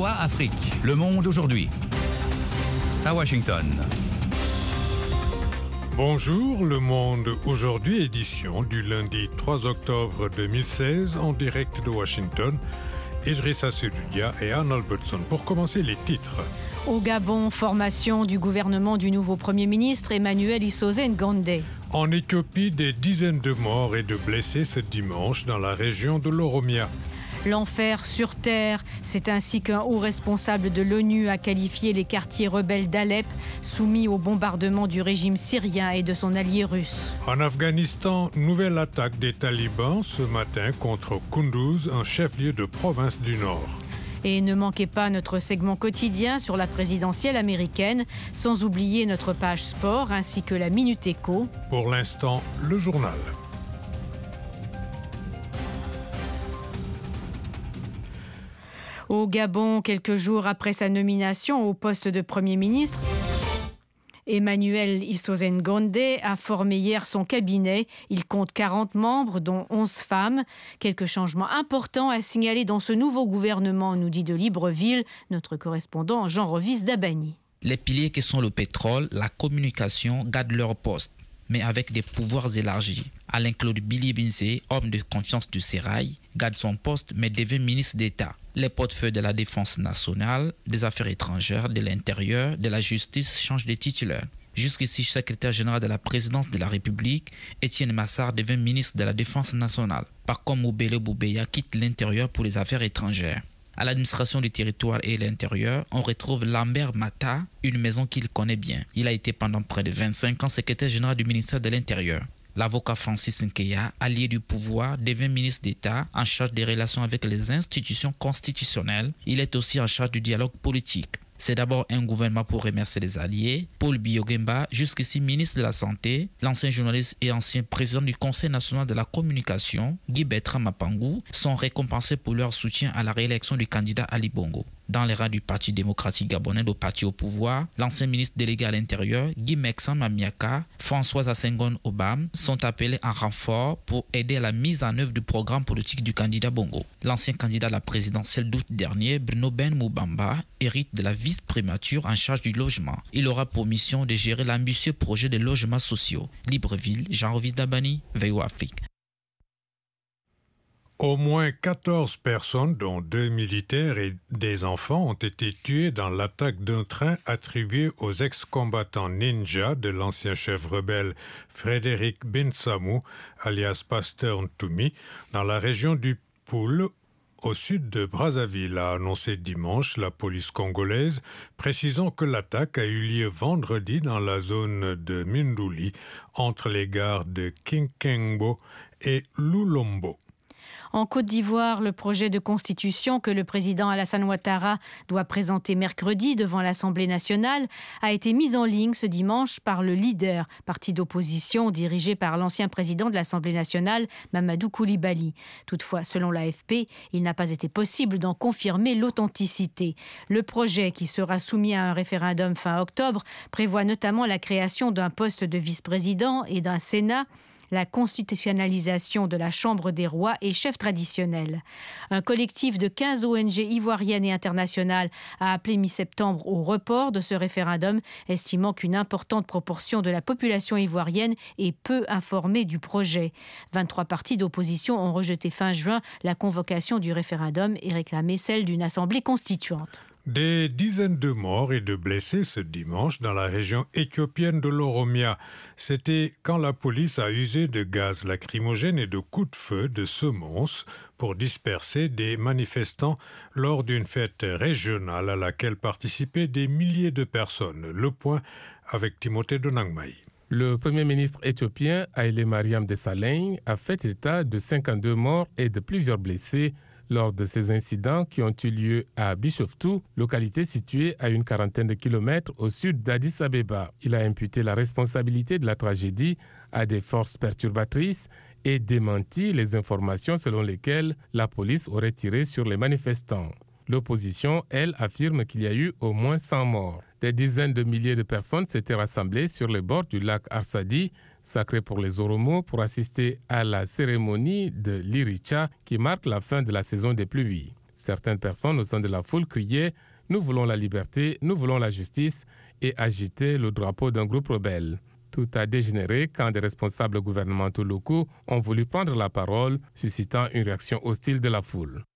VOA Afrique, le monde aujourd'hui. À Washington. Bonjour, Le Monde aujourd'hui, édition du lundi 3 octobre 2016, en direct de Washington. Idrissa Seloudia et Arnold Butson. Pour commencer, les titres. Au Gabon, formation du gouvernement du nouveau Premier ministre Emmanuel Issoze Ngondé. En Éthiopie, des dizaines de morts et de blessés ce dimanche dans la région de l'Oromia. L'enfer sur terre, c'est ainsi qu'un haut responsable de l'ONU a qualifié les quartiers rebelles d'Alep, soumis au bombardement du régime syrien et de son allié russe. En Afghanistan, nouvelle attaque des talibans ce matin contre Kunduz, un chef-lieu de province du Nord. Et ne manquez pas notre segment quotidien sur la présidentielle américaine, sans oublier notre page sport ainsi que la Minute Éco. Pour l'instant, le journal. Au Gabon, quelques jours après sa nomination au poste de Premier ministre, Emmanuel Issoze Ngondé a formé hier son cabinet. Il compte 40 membres, dont 11 femmes. Quelques changements importants à signaler dans ce nouveau gouvernement, nous dit de Libreville notre correspondant Jean Rovis d'Abani. Les piliers qui sont le pétrole, la communication, gardent leur poste, mais avec des pouvoirs élargis. Alain-Claude Billy-Binsé, homme de confiance du Sérail, garde son poste mais devient ministre d'État. Les portefeuilles de la Défense nationale, des Affaires étrangères, de l'Intérieur, de la Justice changent de titulaire. Jusqu'ici secrétaire général de la présidence de la République, Étienne Massard devient ministre de la Défense nationale. Pakom Moubele Boubeya quitte l'Intérieur pour les Affaires étrangères. À l'administration du territoire et l'intérieur, on retrouve Lambert Mata, une maison qu'il connaît bien. Il a été pendant près de 25 ans secrétaire général du ministère de l'Intérieur. L'avocat Francis Nkeya, allié du pouvoir, devient ministre d'État en charge des relations avec les institutions constitutionnelles. Il est aussi en charge du dialogue politique. C'est d'abord un gouvernement pour remercier les alliés. Paul Biyogemba, jusqu'ici ministre de la Santé, l'ancien journaliste et ancien président du Conseil national de la communication, Guy Bertrand Mapangou, sont récompensés pour leur soutien à la réélection du candidat Ali Bongo. Dans les rangs du Parti démocratique gabonais, le parti au pouvoir, l'ancien ministre délégué à l'Intérieur, Guy Mexan Mamiaka, Françoise Assengon Obam, sont appelés en renfort pour aider à la mise en œuvre du programme politique du candidat Bongo. L'ancien candidat à la présidentielle d'août dernier, Bruno Ben Moubamba, hérite de la vice-primature en charge du logement. Il aura pour mission de gérer l'ambitieux projet de logements sociaux. Libreville, Jean Rovis d'Abani, VOA Afrique. Au moins 14 personnes, dont 2 militaires et des enfants, ont été tuées dans l'attaque d'un train attribué aux ex-combattants ninja de l'ancien chef rebelle Frédéric Binsamou, alias Pasteur Ntoumi, dans la région du Poul, au sud de Brazzaville, a annoncé dimanche la police congolaise, précisant que l'attaque a eu lieu vendredi dans la zone de Mindouli, entre les gares de Kinkengbo et Lulombo. En Côte d'Ivoire, le projet de constitution que le président Alassane Ouattara doit présenter mercredi devant l'Assemblée nationale a été mis en ligne ce dimanche par le LIDER, parti d'opposition dirigé par l'ancien président de l'Assemblée nationale, Mamadou Koulibaly. Toutefois, selon l'AFP, il n'a pas été possible d'en confirmer l'authenticité. Le projet, qui sera soumis à un référendum fin octobre, prévoit notamment la création d'un poste de vice-président et d'un Sénat, la constitutionnalisation de la Chambre des rois et chefs traditionnels. Un collectif de 15 ONG ivoiriennes et internationales a appelé mi-septembre au report de ce référendum, estimant qu'une importante proportion de la population ivoirienne est peu informée du projet. 23 partis d'opposition ont rejeté fin juin la convocation du référendum et réclamé celle d'une assemblée constituante. Des dizaines de morts et de blessés ce dimanche dans la région éthiopienne de l'Oromia. C'était quand la police a usé de gaz lacrymogène et de coups de feu de semonces pour disperser des manifestants lors d'une fête régionale à laquelle participaient des milliers de personnes. Le point avec Timothée Donangmaï. Le Premier ministre éthiopien Haïlé Mariam Desalegn a fait état de 52 morts et de plusieurs blessés lors de ces incidents qui ont eu lieu à Bishoftu, localité située à une quarantaine de kilomètres au sud d'Addis Abeba. Il a imputé la responsabilité de la tragédie à des forces perturbatrices et démenti les informations selon lesquelles la police aurait tiré sur les manifestants. L'opposition, elle, affirme qu'il y a eu au moins 100 morts. Des dizaines de milliers de personnes s'étaient rassemblées sur les bords du lac Arsadi, sacré pour les Oromo, pour assister à la cérémonie de l'Iricha qui marque la fin de la saison des pluies. Certaines personnes au sein de la foule criaient « Nous voulons la liberté, nous voulons la justice » et agitaient le drapeau d'un groupe rebelle. Tout a dégénéré quand des responsables gouvernementaux locaux ont voulu prendre la parole, suscitant une réaction hostile de la foule.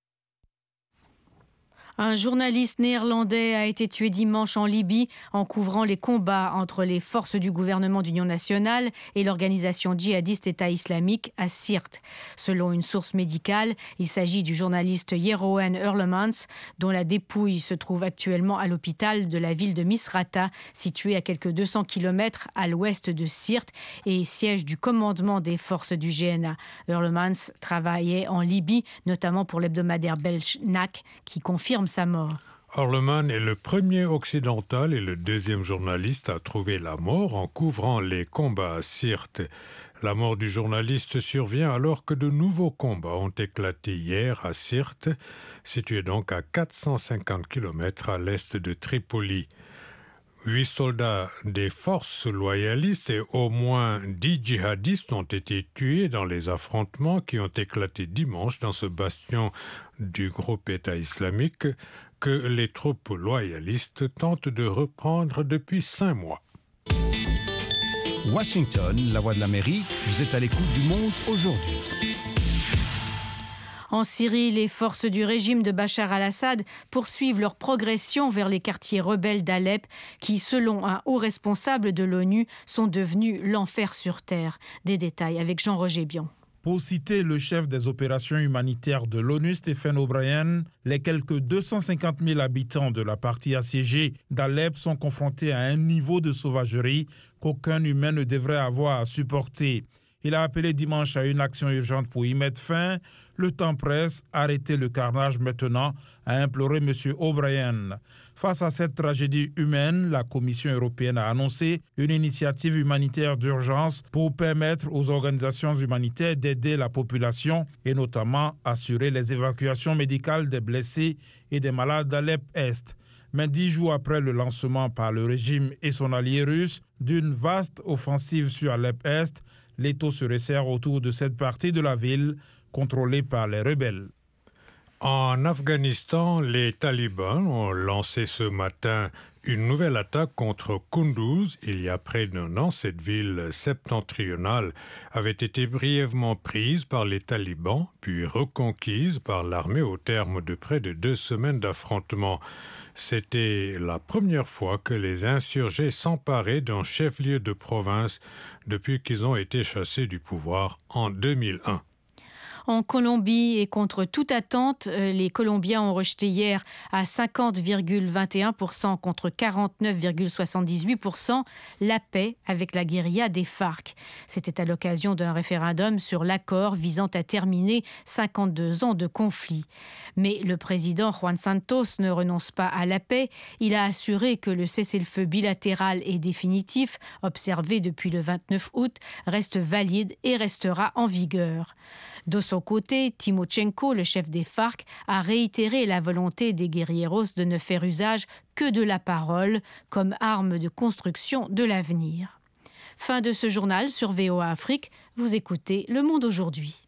Un journaliste néerlandais a été tué dimanche en Libye en couvrant les combats entre les forces du gouvernement d'union nationale et l'organisation djihadiste État islamique à Sirte. Selon une source médicale, il s'agit du journaliste Jeroen Hurlemans, dont la dépouille se trouve actuellement à l'hôpital de la ville de Misrata, située à quelques 200 km à l'ouest de Sirte et siège du commandement des forces du GNA. Hurlemans travaillait en Libye, notamment pour l'hebdomadaire belge NAC, qui confirme sa mort. Hurlemans est le premier occidental et le deuxième journaliste à trouver la mort en couvrant les combats à Sirte. La mort du journaliste survient alors que de nouveaux combats ont éclaté hier à Sirte, situé donc à 450 km à l'est de Tripoli. 8 soldats des forces loyalistes et au moins 10 djihadistes ont été tués dans les affrontements qui ont éclaté dimanche dans ce bastion du groupe État islamique que les troupes loyalistes tentent de reprendre depuis 5 mois. Washington, la voix de l'Amérique, vous êtes à l'écoute du Monde aujourd'hui. En Syrie, les forces du régime de Bachar al-Assad poursuivent leur progression vers les quartiers rebelles d'Alep qui, selon un haut responsable de l'ONU, sont devenus l'enfer sur terre. Des détails avec Jean-Roger Bion. Pour citer le chef des opérations humanitaires de l'ONU, Stephen O'Brien, les quelques 250 000 habitants de la partie assiégée d'Alep sont confrontés à un niveau de sauvagerie qu'aucun humain ne devrait avoir à supporter. Il a appelé dimanche à une action urgente pour y mettre fin. Le temps presse, arrêtez le carnage maintenant, a imploré M. O'Brien. Face à cette tragédie humaine, la Commission européenne a annoncé une initiative humanitaire d'urgence pour permettre aux organisations humanitaires d'aider la population et notamment assurer les évacuations médicales des blessés et des malades d'Alep-Est. Mais 10 jours après le lancement par le régime et son allié russe d'une vaste offensive sur Alep-Est, l'étau se resserre autour de cette partie de la ville contrôlée par les rebelles. En Afghanistan, les talibans ont lancé ce matin une nouvelle attaque contre Kunduz. Il y a près d'un an, cette ville septentrionale avait été brièvement prise par les talibans, puis reconquise par l'armée au terme de près de 2 semaines d'affrontements. C'était la première fois que les insurgés s'emparaient d'un chef-lieu de province depuis qu'ils ont été chassés du pouvoir en 2001. En Colombie et contre toute attente, les Colombiens ont rejeté hier à 50,21% contre 49,78% la paix avec la guérilla des FARC. C'était à l'occasion d'un référendum sur l'accord visant à terminer 52 ans de conflit. Mais le président Juan Santos ne renonce pas à la paix. Il a assuré que le cessez-le-feu bilatéral et définitif, observé depuis le 29 août, reste valide et restera en vigueur. De son côté, Timochenko, le chef des FARC, a réitéré la volonté des guérilleros de ne faire usage que de la parole comme arme de construction de l'avenir. Fin de ce journal sur VOA Afrique. Vous écoutez Le Monde aujourd'hui.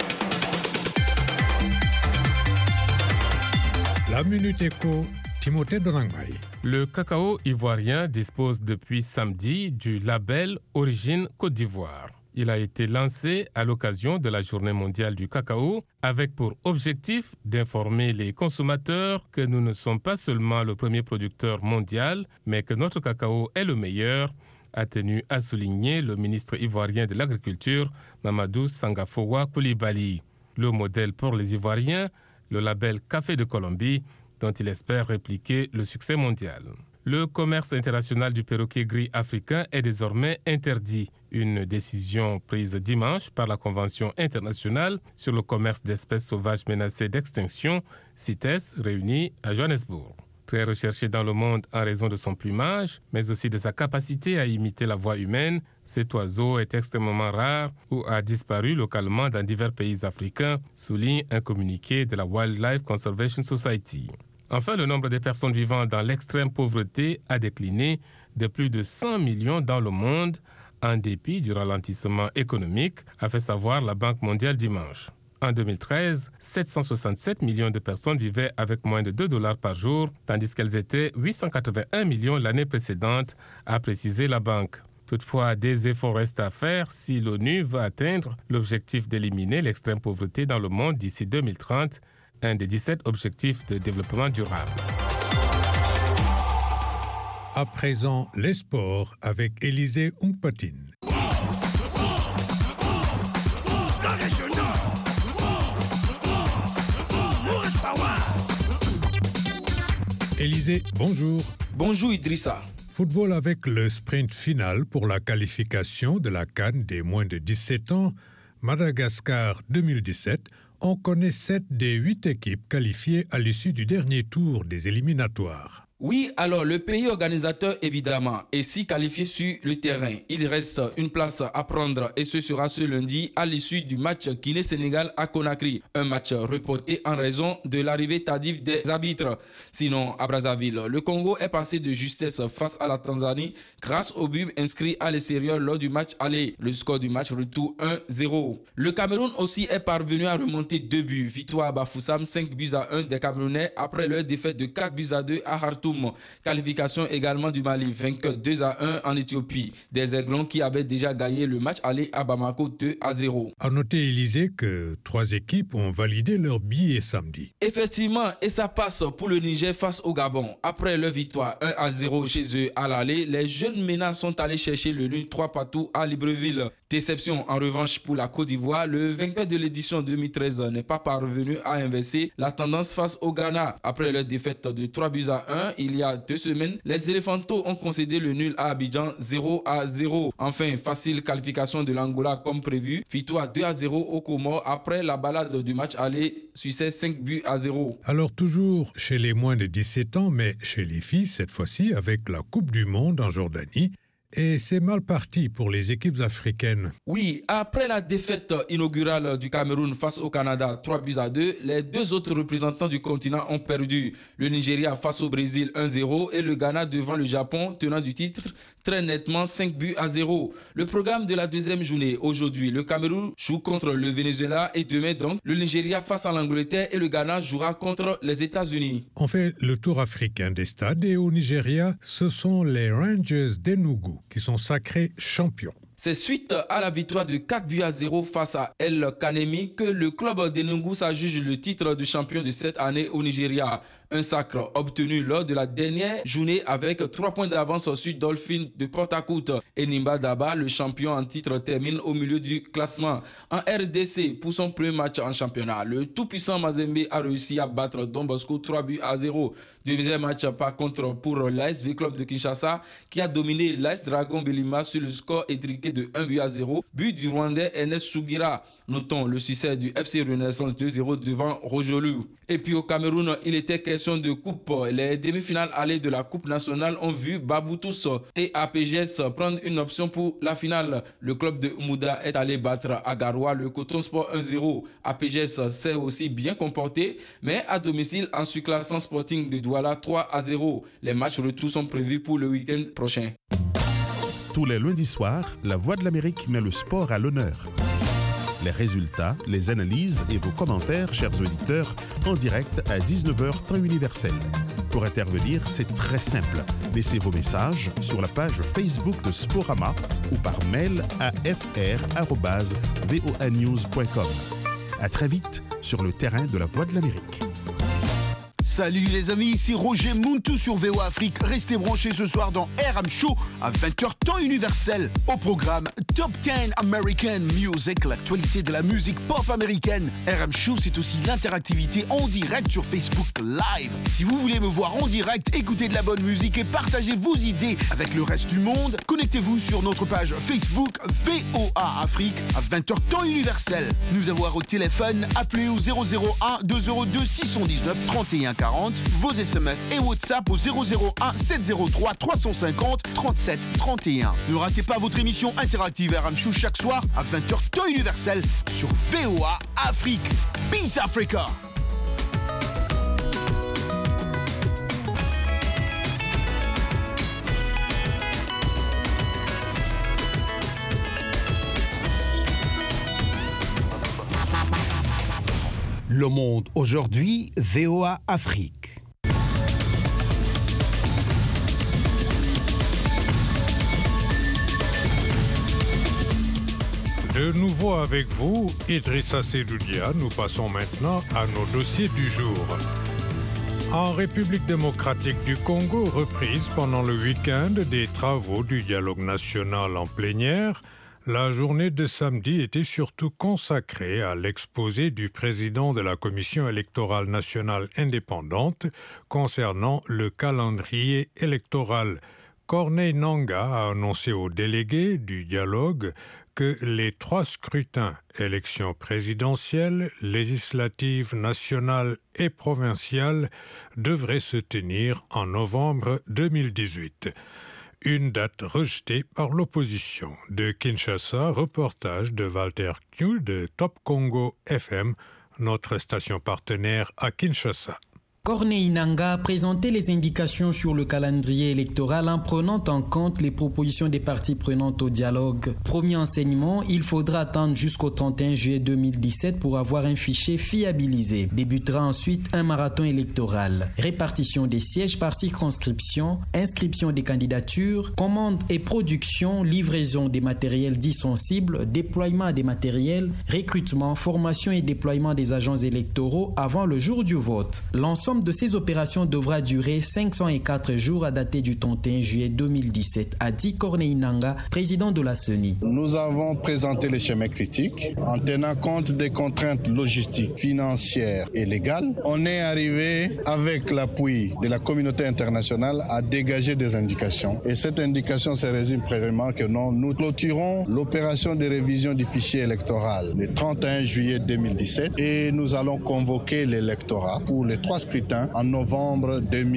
La Minute Éco, Timothée Dorangmaï. Le cacao ivoirien dispose depuis samedi du label Origine Côte d'Ivoire. Il a été lancé à l'occasion de la Journée mondiale du cacao avec pour objectif d'informer les consommateurs que nous ne sommes pas seulement le premier producteur mondial, mais que notre cacao est le meilleur, a tenu à souligner le ministre ivoirien de l'Agriculture, Mamadou Sangafowa Coulibaly. Le modèle pour les Ivoiriens, le label Café de Colombie, dont il espère répliquer le succès mondial. Le commerce international du perroquet gris africain est désormais interdit. Une décision prise dimanche par la Convention internationale sur le commerce d'espèces sauvages menacées d'extinction, CITES, réunie à Johannesburg. Très recherché dans le monde en raison de son plumage, mais aussi de sa capacité à imiter la voix humaine, cet oiseau est extrêmement rare ou a disparu localement dans divers pays africains, souligne un communiqué de la Wildlife Conservation Society. Enfin, le nombre de personnes vivant dans l'extrême pauvreté a décliné de plus de 100 millions dans le monde, en dépit du ralentissement économique, a fait savoir la Banque mondiale dimanche. En 2013, 767 millions de personnes vivaient avec moins de $2 par jour, tandis qu'elles étaient 881 millions l'année précédente, a précisé la banque. Toutefois, des efforts restent à faire si l'ONU veut atteindre l'objectif d'éliminer l'extrême pauvreté dans le monde d'ici 2030, un des 17 objectifs de développement durable. À présent, les sports avec Élisée Oungpatine. Élisée, bonjour. Bonjour Idrissa. Football avec le sprint final pour la qualification de la CAN des moins de 17 ans, Madagascar 2017. On connaît 7 des 8 équipes qualifiées à l'issue du dernier tour des éliminatoires. Oui, alors le pays organisateur évidemment est si qualifié sur le terrain. Il reste une place à prendre et ce sera ce lundi à l'issue du match Guinée-Sénégal à Conakry. Un match reporté en raison de l'arrivée tardive des arbitres. Sinon, à Brazzaville, le Congo est passé de justesse face à la Tanzanie grâce au but inscrit à l'extérieur lors du match aller. Le score du match retour 1-0. Le Cameroun aussi est parvenu à remonter 2 buts. Victoire à Bafoussam, 5-1 des Camerounais après leur défaite de 4-2 à Khartoum. Qualification également du Mali, vainqueur 2-1 en Éthiopie. Des Aiglons qui avaient déjà gagné le match aller à Bamako 2-0. À noter, Élisée, que 3 équipes ont validé leur billet samedi. Effectivement, et ça passe pour le Niger face au Gabon. Après leur victoire 1-0 chez eux à l'aller, les jeunes Ménas sont allés chercher le nul 3-3 à Libreville. Déception en revanche pour la Côte d'Ivoire. Le vainqueur de l'édition 2013 n'est pas parvenu à inverser la tendance face au Ghana. Après leur défaite de 3-1, il y a 2 semaines, les Éléphantos ont concédé le nul à Abidjan 0-0. Enfin, facile qualification de l'Angola comme prévu. Victoire 2-0 au Comores après la balade du match aller, succès 5-0. Alors toujours chez les moins de 17 ans, mais chez les filles cette fois-ci avec la Coupe du Monde en Jordanie. Et c'est mal parti pour les équipes africaines. Oui, après la défaite inaugurale du Cameroun face au Canada 3-2, les 2 autres représentants du continent ont perdu. Le Nigeria face au Brésil 1-0 et le Ghana devant le Japon, tenant du titre, très nettement 5-0. Le programme de la deuxième journée, aujourd'hui, le Cameroun joue contre le Venezuela et demain donc, le Nigeria face à l'Angleterre et le Ghana jouera contre les États-Unis. On fait le tour africain des stades et au Nigeria, ce sont les Rangers d'Enugu qui sont sacrés champions. C'est suite à la victoire de 4-0 face à El Kanemi que le club d'Enugu s'adjuge le titre de champion de cette année au Nigeria. Un sacre obtenu lors de la dernière journée avec 3 points d'avance sur Dolphin de Port-Harcourt. Enimba Daba, le champion en titre, termine au milieu du classement. En RDC, pour son premier match en championnat, le tout-puissant Mazembe a réussi à battre Don Bosco 3-0. Deuxième match par contre pour l'ASV Club de Kinshasa qui a dominé l'AS Dragon Belima sur le score étriqué de 1-0. But du Rwandais Ernest Sugira. Notons le succès du FC Renaissance 2-0 devant Rojolu. Et puis au Cameroun, il était question de coupe. Les demi-finales allées de la Coupe nationale ont vu Baboutous et APGS prendre une option pour la finale. Le club de Mouda est allé battre à Garoua le Coton Sport 1-0. APGS s'est aussi bien comporté, mais à domicile en surclassant Sporting de Douala 3-0. Les matchs retour sont prévus pour le week-end prochain. Tous les lundis soirs, La Voix de l'Amérique met le sport à l'honneur. Les résultats, les analyses et vos commentaires, chers auditeurs, en direct à 19h temps universel. Pour intervenir, c'est très simple. Laissez vos messages sur la page Facebook de Sporama ou par mail à fr@voanews.com. À très vite sur le terrain de La Voix de l'Amérique. Salut les amis, ici Roger Muntu sur VOA Afrique. Restez branchés ce soir dans RM Show à 20h temps universel. Au programme Top 10 American Music, l'actualité de la musique pop américaine. RM Show, c'est aussi l'interactivité en direct sur Facebook Live. Si vous voulez me voir en direct, écouter de la bonne musique et partager vos idées avec le reste du monde, connectez-vous sur notre page Facebook VOA Afrique à 20h temps universel. Nous avoir au téléphone, appelez au 001 202 619 31 40, vos SMS et WhatsApp au 001 703 350 37 31. Ne ratez pas votre émission interactive RM Show chaque soir à 20h temps universel sur VOA Afrique. Peace Africa! Le Monde aujourd'hui, VOA Afrique. De nouveau avec vous, Idrissa Seloudia. Nous passons maintenant à nos dossiers du jour. En République démocratique du Congo, reprise pendant le week-end des travaux du dialogue national en plénière, la journée de samedi était surtout consacrée à l'exposé du président de la Commission électorale nationale indépendante concernant le calendrier électoral. Corneille Nangaa a annoncé aux délégués du dialogue que les 3 scrutins, élections présidentielles, législatives, nationales et provinciales, devraient se tenir en novembre 2018. Une date rejetée par l'opposition. De Kinshasa, reportage de Walter Knew de Top Congo FM, notre station partenaire à Kinshasa. Corneille Nangaa a présenté les indications sur le calendrier électoral en prenant en compte les propositions des parties prenantes au dialogue. Premier enseignement, il faudra attendre jusqu'au 31 juillet 2017 pour avoir un fichier fiabilisé. Débutera ensuite un marathon électoral. Répartition des sièges par circonscription, inscription des candidatures, commande et production, livraison des matériels dits sensibles, déploiement des matériels, recrutement, formation et déploiement des agents électoraux avant le jour du vote. L'ensemble de ces opérations devra durer 504 jours à dater du 31 juillet 2017, a dit Corneille Nangaa, président de la CENI. Nous avons présenté les schémas critiques en tenant compte des contraintes logistiques, financières et légales. On est arrivé, avec l'appui de la communauté internationale, à dégager des indications. Et cette indication se résume précisément que nous clôturons l'opération de révision du fichier électoral le 31 juillet 2017 et nous allons convoquer l'électorat pour les 3 scrutins en novembre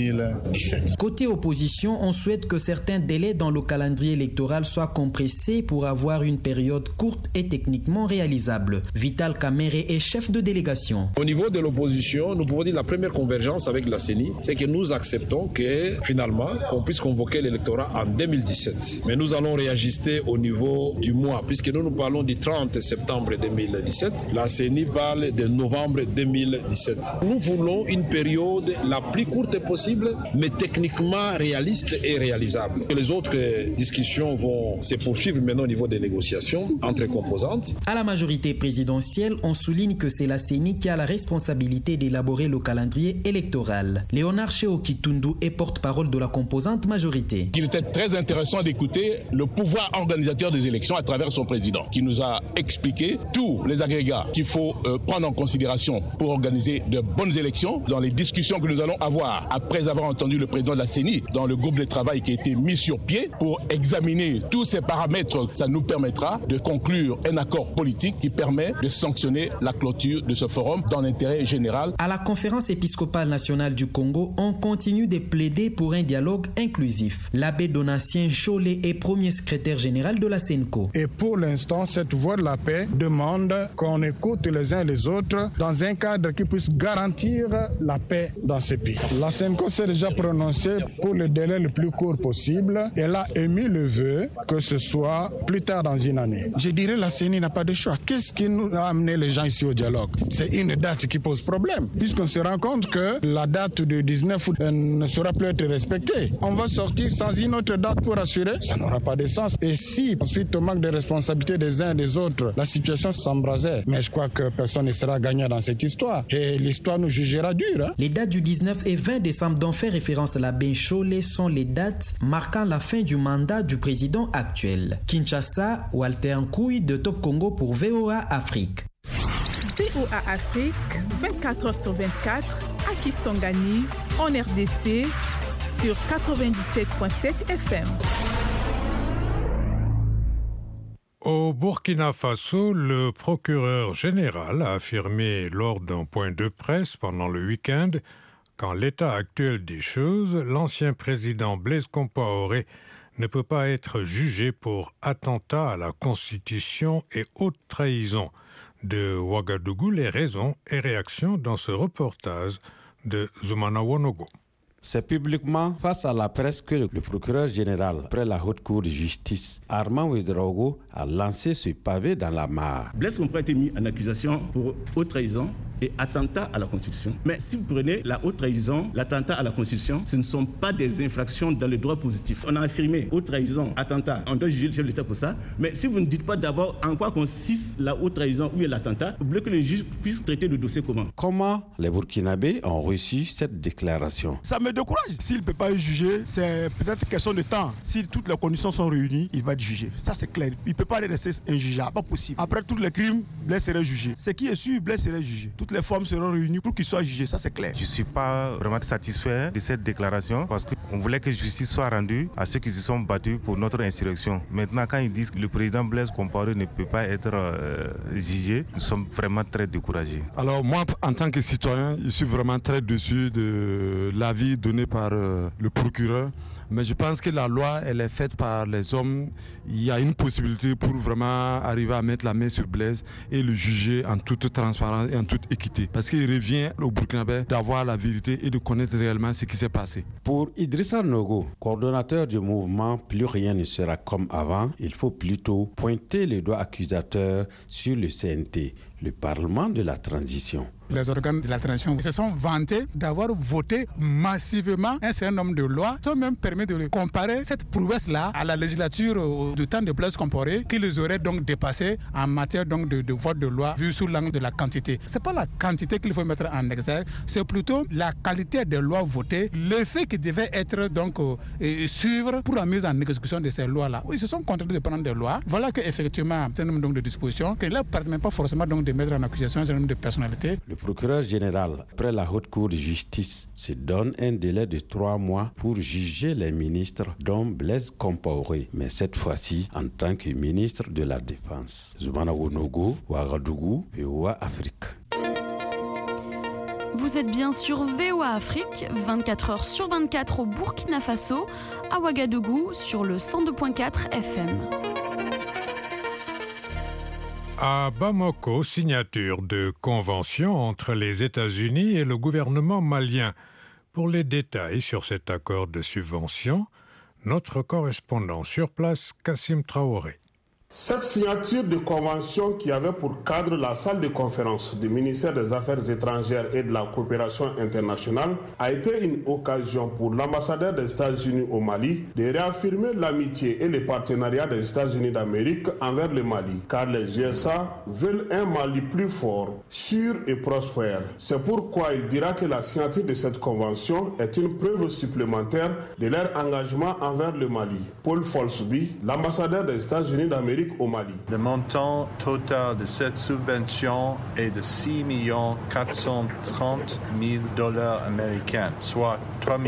2017. Côté opposition, on souhaite que certains délais dans le calendrier électoral soient compressés pour avoir une période courte et techniquement réalisable. Vital Kamere est chef de délégation. Au niveau de l'opposition, nous pouvons dire la première convergence avec la CENI, c'est que nous acceptons que finalement, on puisse convoquer l'électorat en 2017. Mais nous allons réajuster au niveau du mois, puisque nous parlons du 30 septembre 2017. La CENI parle de novembre 2017. Nous voulons une période la plus courte possible, mais techniquement réaliste et réalisable. Les autres discussions vont se poursuivre maintenant au niveau des négociations entre composantes. À la majorité présidentielle, on souligne que c'est la CENI qui a la responsabilité d'élaborer le calendrier électoral. Léonard Cheo Kitundu est porte-parole de la composante majorité. Il était très intéressant d'écouter le pouvoir organisateur des élections à travers son président, qui nous a expliqué tous les agrégats qu'il faut prendre en considération pour organiser de bonnes élections dans les discussions que nous allons avoir après avoir entendu le président de la CENI dans le groupe de travail qui a été mis sur pied pour examiner tous ces paramètres. Ça nous permettra de conclure un accord politique qui permet de sanctionner la clôture de ce forum dans l'intérêt général. À la conférence épiscopale nationale du Congo, on continue de plaider pour un dialogue inclusif. L'abbé Donatien Cholé est premier secrétaire général de la CENCO. Et pour l'instant, cette voie de la paix demande qu'on écoute les uns les autres dans un cadre qui puisse garantir la paix dans ces pays. La CENCO s'est déjà prononcée pour le délai le plus court possible. Elle a émis le vœu que ce soit plus tard dans une année. Je dirais la CENI n'a pas de choix. Qu'est-ce qui nous a amené les gens ici au dialogue? C'est une date qui pose problème, puisqu'on se rend compte que la date du 19 août ne sera plus être respectée. On va sortir sans une autre date pour assurer, ça n'aura pas de sens. Et si, suite au manque de responsabilité des uns et des autres, la situation s'embrasait, mais je crois que personne ne sera gagnant dans cette histoire. Et l'histoire nous jugera dur. Les dates du 19 et 20 décembre dont fait référence à l'abbé Cholé sont les dates marquant la fin du mandat du président actuel. Kinshasa, Walter Nkouy de Top Congo pour VOA Afrique. VOA Afrique, 24h/24, à Kisangani, en RDC, sur 97.7 FM. Au Burkina Faso, le procureur général a affirmé lors d'un point de presse pendant le week-end qu'en l'état actuel des choses, l'ancien président Blaise Compaoré ne peut pas être jugé pour attentat à la Constitution et haute trahison. De Ouagadougou, les raisons et réactions dans ce reportage de Zoumana Wonogo. C'est publiquement face à la presse que le procureur général, après la haute cour de justice, Armand Ouedraogo, a lancé ce pavé dans la mare. Blaise Compaoré a été mis en accusation pour haute trahison et attentat à la Constitution. Mais si vous prenez la haute trahison, l'attentat à la Constitution, ce ne sont pas des infractions dans le droit positif. On a affirmé haute trahison, attentat, on doit juger le chef de l'État pour ça. Mais si vous ne dites pas d'abord en quoi consiste la haute trahison ou l'attentat, vous voulez que le juge puisse traiter le dossier comment? Comment les Burkinabés ont reçu cette déclaration? Ça me décourage. S'il ne peut pas juger, c'est peut-être question de temps. Si toutes les conditions sont réunies, il va être jugé. Ça, c'est clair. Il ne peut pas rester injugeable. Pas possible. Après tous les crimes, Blaise serait jugé. Ce qui est sûr, Blaise serait jugé. Toutes les formes seront réunies pour qu'il soit jugé. Ça, c'est clair. Je ne suis pas vraiment satisfait de cette déclaration parce qu'on voulait que justice soit rendue à ceux qui se sont battus pour notre insurrection. Maintenant, quand ils disent que le président Blaise Compaoré ne peut pas être jugé, nous sommes vraiment très découragés. Alors moi, en tant que citoyen, je suis vraiment très déçu de l'avis donné par le procureur. Mais je pense que la loi, elle est faite par les hommes. Il y a une possibilité pour vraiment arriver à mettre la main sur Blaise et le juger en toute transparence et en toute équité. Parce qu'il revient au Burkinabé d'avoir la vérité et de connaître réellement ce qui s'est passé. Pour Idrissa Nogo, coordonnateur du mouvement Plus rien ne sera comme avant, il faut plutôt pointer le doigt accusateur sur le CNT, le Parlement de la transition. Les organes de la transition se sont vantés d'avoir voté massivement un certain nombre de lois, sans même permettre de comparer cette prouesse-là à la législature du temps de Blaise Compaoré, qui les aurait donc dépassé en matière donc de vote de loi vu sous l'angle de la quantité. C'est pas la quantité qu'il faut mettre en exergue, c'est plutôt la qualité des lois votées, l'effet qui devait être donc suivre pour la mise en exécution de ces lois-là. Ils se sont contentés de prendre des lois. Voilà qu'effectivement, un certain nombre donc de dispositions qui ne leur permettent pas forcément donc de mettre en accusation un certain nombre de personnalités. Le procureur général, après la Haute Cour de justice, se donne un délai de 3 mois pour juger les ministres, dont Blaise Compaoré, mais cette fois-ci en tant que ministre de la Défense. Zoumana Wonogo, Ouagadougou, VOA Afrique. Vous êtes bien sur VOA Afrique, 24 heures sur 24 au Burkina Faso, à Ouagadougou sur le 102.4 FM. À Bamako, signature de convention entre les États-Unis et le gouvernement malien. Pour les détails sur cet accord de subvention, notre correspondant sur place, Kassim Traoré. Cette signature de convention qui avait pour cadre la salle de conférence du ministère des Affaires étrangères et de la coopération internationale a été une occasion pour l'ambassadeur des États-Unis au Mali de réaffirmer l'amitié et le partenariat des États-Unis d'Amérique envers le Mali, car les USA veulent un Mali plus fort, sûr et prospère. C'est pourquoi il dira que la signature de cette convention est une preuve supplémentaire de leur engagement envers le Mali. Paul Folsby, l'ambassadeur des États-Unis d'Amérique au Mali. Le montant total de cette subvention est de 6 430 000 $ américains, soit 3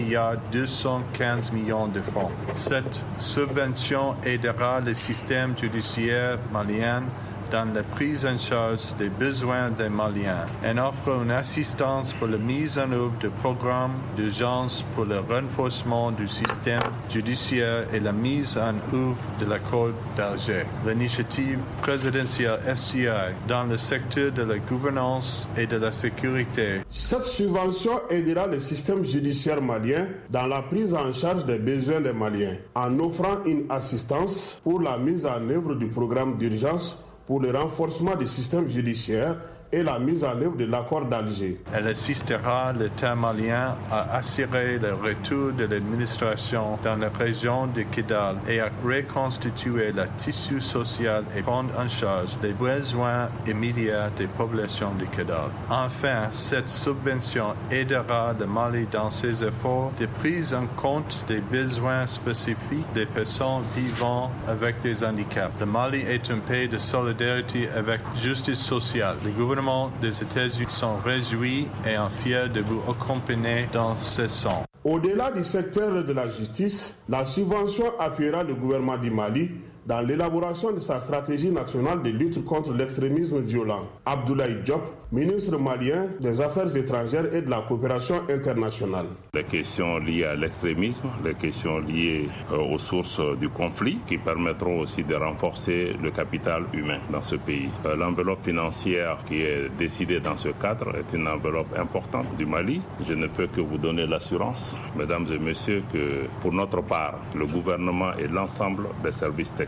215 millions de francs. Cette subvention aidera le système judiciaire malien dans la prise en charge des besoins des Maliens. Elle offre une assistance pour la mise en œuvre de programmes d'urgence pour le renforcement du système judiciaire et la mise en œuvre de l'accord d'Alger. L'initiative présidentielle STI dans le secteur de la gouvernance et de la sécurité. Cette subvention aidera le système judiciaire malien dans la prise en charge des besoins des Maliens, en offrant une assistance pour la mise en œuvre du programme d'urgence pour le renforcement du système judiciaire et la mise en œuvre de l'accord d'Alger. Elle assistera l'État malien à assurer le retour de l'administration dans la région de Kidal et à reconstituer le tissu social et prendre en charge les besoins immédiats des populations de Kidal. Enfin, cette subvention aidera le Mali dans ses efforts de prise en compte des besoins spécifiques des personnes vivant avec des handicaps. Le Mali est un pays de solidarité avec justice sociale. Le gouvernement des États-Unis sont réjouis et fiers de vous accompagner dans ce sens. Au-delà du secteur de la justice, la subvention appuiera le gouvernement du Mali dans l'élaboration de sa stratégie nationale de lutte contre l'extrémisme violent. Abdoulaye Diop, ministre malien des Affaires étrangères et de la coopération internationale. Les questions liées à l'extrémisme, les questions liées aux sources du conflit, qui permettront aussi de renforcer le capital humain dans ce pays. L'enveloppe financière qui est décidée dans ce cadre est une enveloppe importante du Mali. Je ne peux que vous donner l'assurance, mesdames et messieurs, que pour notre part, le gouvernement et l'ensemble des services techniques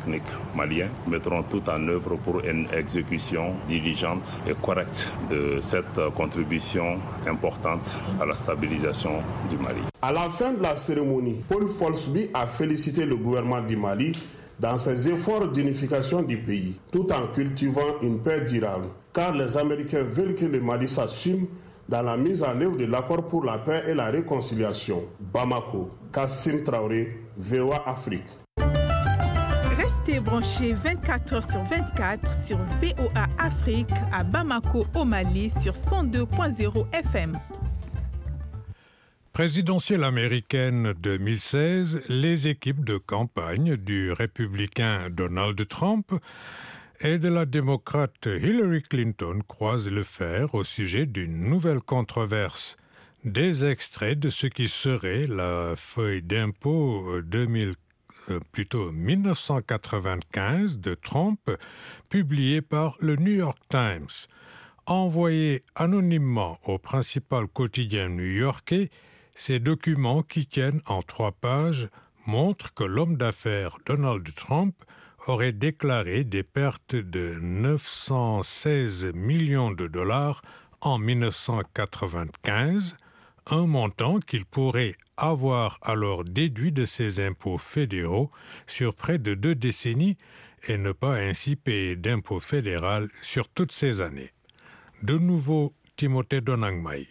techniques maliens mettront tout en œuvre pour une exécution diligente et correcte de cette contribution importante à la stabilisation du Mali. À la fin de la cérémonie, Paul Folsby a félicité le gouvernement du Mali dans ses efforts d'unification du pays, tout en cultivant une paix durable. Car les Américains veulent que le Mali s'assume dans la mise en œuvre de l'accord pour la paix et la réconciliation. Bamako, Kassim Traoré, VOA Afrique. Restez branchés 24h/24 sur VOA Afrique à Bamako au Mali sur 102.0 FM. Présidentielle américaine 2016, les équipes de campagne du républicain Donald Trump et de la démocrate Hillary Clinton croisent le fer au sujet d'une nouvelle controverse. Des extraits de ce qui serait la feuille d'impôt 1995 de Trump, publiée par le New York Times. Envoyés anonymement au principal quotidien new-yorkais, ces documents qui tiennent en 3 pages montrent que l'homme d'affaires Donald Trump aurait déclaré des pertes de 916 millions de dollars en 1995, un montant qu'il pourrait avoir alors déduit de ses impôts fédéraux sur près de 2 décennies et ne pas ainsi payer d'impôt fédéral sur toutes ces années. De nouveau, Timothée Donangmai.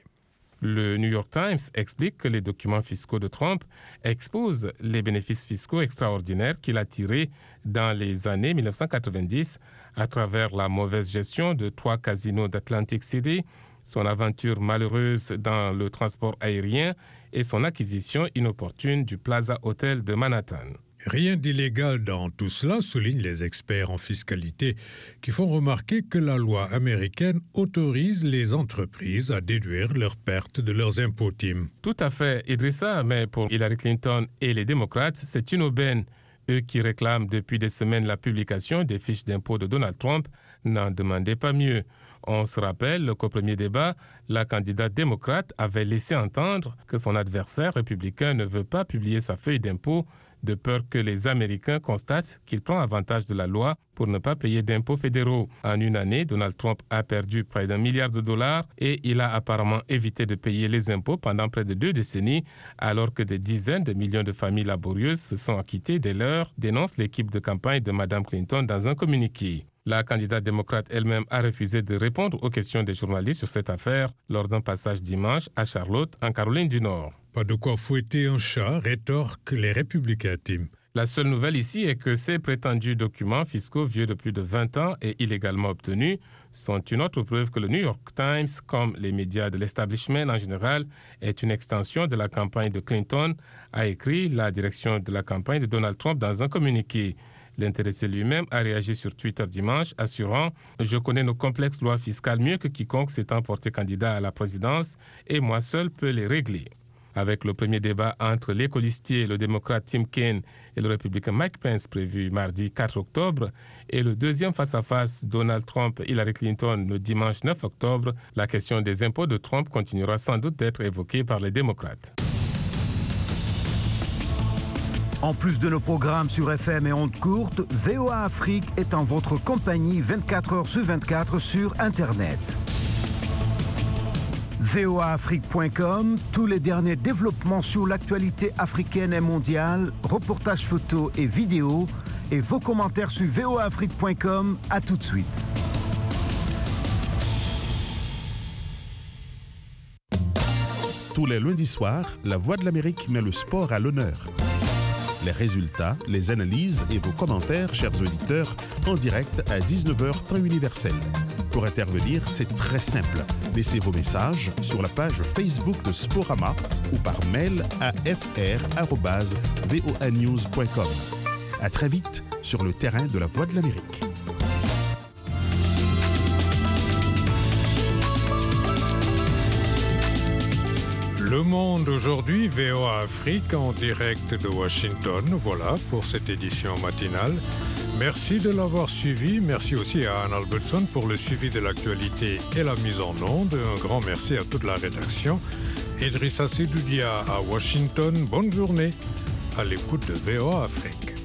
Le New York Times explique que les documents fiscaux de Trump exposent les bénéfices fiscaux extraordinaires qu'il a tirés dans les années 1990 à travers la mauvaise gestion de 3 casinos d'Atlantic City, son aventure malheureuse dans le transport aérien et son acquisition inopportune du Plaza Hotel de Manhattan. Rien d'illégal dans tout cela, soulignent les experts en fiscalité, qui font remarquer que la loi américaine autorise les entreprises à déduire leurs pertes de leurs impôts. Tout à fait, Idrissa, mais pour Hillary Clinton et les démocrates, c'est une aubaine. Eux qui réclament depuis des semaines la publication des fiches d'impôts de Donald Trump n'en demandaient pas mieux. On se rappelle qu'au premier débat, la candidate démocrate avait laissé entendre que son adversaire républicain ne veut pas publier sa feuille d'impôt de peur que les Américains constatent qu'il prend avantage de la loi pour ne pas payer d'impôts fédéraux. En une année, Donald Trump a perdu près d'$1 milliard et il a apparemment évité de payer les impôts pendant près de 2 décennies, alors que des dizaines de millions de familles laborieuses se sont acquittées des leurs, dénonce l'équipe de campagne de Mme Clinton dans un communiqué. La candidate démocrate elle-même a refusé de répondre aux questions des journalistes sur cette affaire lors d'un passage dimanche à Charlotte, en Caroline du Nord. Pas de quoi fouetter un chat, rétorquent les républicains, Tim. La seule nouvelle ici est que ces prétendus documents fiscaux vieux de plus de 20 ans et illégalement obtenus sont une autre preuve que le New York Times, comme les médias de l'establishment en général, est une extension de la campagne de Clinton, a écrit la direction de la campagne de Donald Trump dans un communiqué. L'intéressé lui-même a réagi sur Twitter dimanche, assurant « Je connais nos complexes lois fiscales mieux que quiconque s'étant porté candidat à la présidence et moi seul peux les régler ». Avec le premier débat entre les colistiers, le démocrate Tim Kaine et le républicain Mike Pence prévu mardi 4 octobre et le deuxième face-à-face Donald Trump-Hillary Clinton le dimanche 9 octobre, la question des impôts de Trump continuera sans doute d'être évoquée par les démocrates. En plus de nos programmes sur FM et ondes courtes, VOA Afrique est en votre compagnie 24h/24 sur Internet. voaafrique.com, tous les derniers développements sur l'actualité africaine et mondiale, reportages photos et vidéos, et vos commentaires sur voaafrique.com. À tout de suite. Tous les lundis soirs, La Voix de l'Amérique met le sport à l'honneur. Les résultats, les analyses et vos commentaires, chers auditeurs, en direct à 19h temps universel. Pour intervenir, c'est très simple. Laissez vos messages sur la page Facebook de Sporama ou par mail à fr@voanews.com. À très vite sur le terrain de La Voix de l'Amérique. Le Monde aujourd'hui, VOA Afrique en direct de Washington. Voilà pour cette édition matinale. Merci de l'avoir suivi. Merci aussi à Anne Albertson pour le suivi de l'actualité et la mise en onde. Un grand merci à toute la rédaction. Idrissa Sedoudia à Washington. Bonne journée à l'écoute de VOA Afrique.